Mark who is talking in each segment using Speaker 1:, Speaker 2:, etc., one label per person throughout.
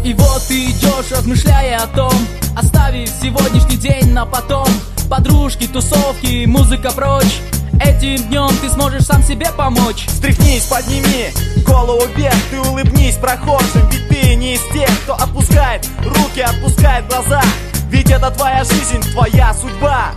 Speaker 1: И вот ты идешь, размышляя о том, оставив сегодняшний день на потом. Подружки, тусовки, музыка прочь. Этим днем ты сможешь сам себе помочь.
Speaker 2: Встряхнись, подними голову вверх, ты улыбнись прохожим, ведь ты не из тех, кто опускает руки, опускает глаза. Ведь это твоя жизнь, твоя судьба.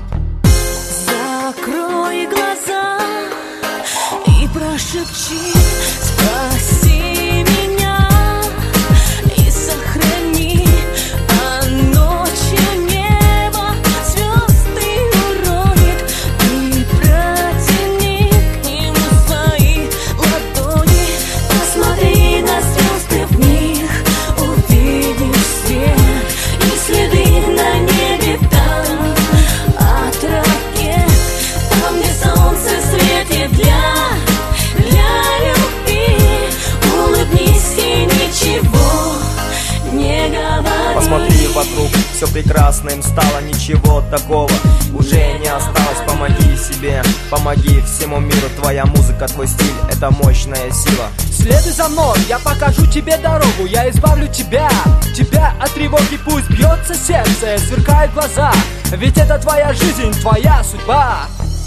Speaker 3: Закрой глаза и прошепчи: спаси меня и сохрани. А ночью небо звезды уронит, и протяни к нему свои ладони. Посмотри на звезды, в них увидишь свет и следы на небе там от ракет. Там, где солнце светит для любви, улыбнись и ничего не говори.
Speaker 2: Посмотри вокруг, все прекрасным стало, ничего такого уже не осталось. Помоги себе, помоги всему миру. Твоя музыка, твой стиль — это мощная сила.
Speaker 1: Следуй за мной, я покажу тебе дорогу, я избавлю тебя от тревоги. Пусть бьется сердце, сверкают глаза, ведь это твоя жизнь, твоя судьба.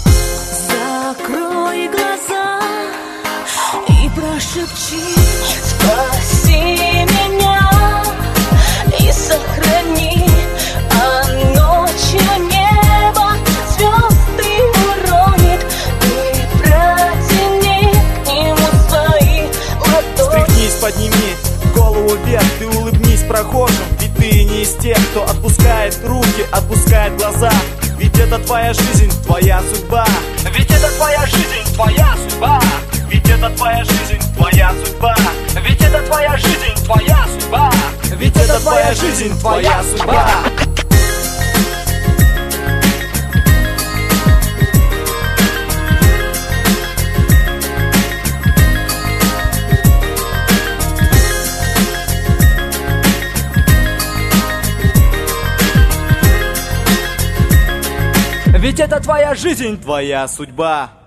Speaker 3: Закрой глаза и прошепчи: спаси меня и сохрани. А ночью небо звезды уронит, и протяни к нему свои ладони.
Speaker 2: Встряхнись, подними голову вверх, ты улыбнись прохожим, ведь ты не из тех, кто отпускает руки, отпускает глаза. Ведь это твоя жизнь, твоя судьба.
Speaker 1: Ведь это твоя жизнь, твоя судьба.
Speaker 2: Ведь это твоя жизнь, твоя судьба.
Speaker 1: Ведь это твоя жизнь, твоя судьба.
Speaker 2: Ведь это твоя жизнь, твоя судьба.
Speaker 1: Ведь это твоя жизнь,
Speaker 2: Твоя судьба.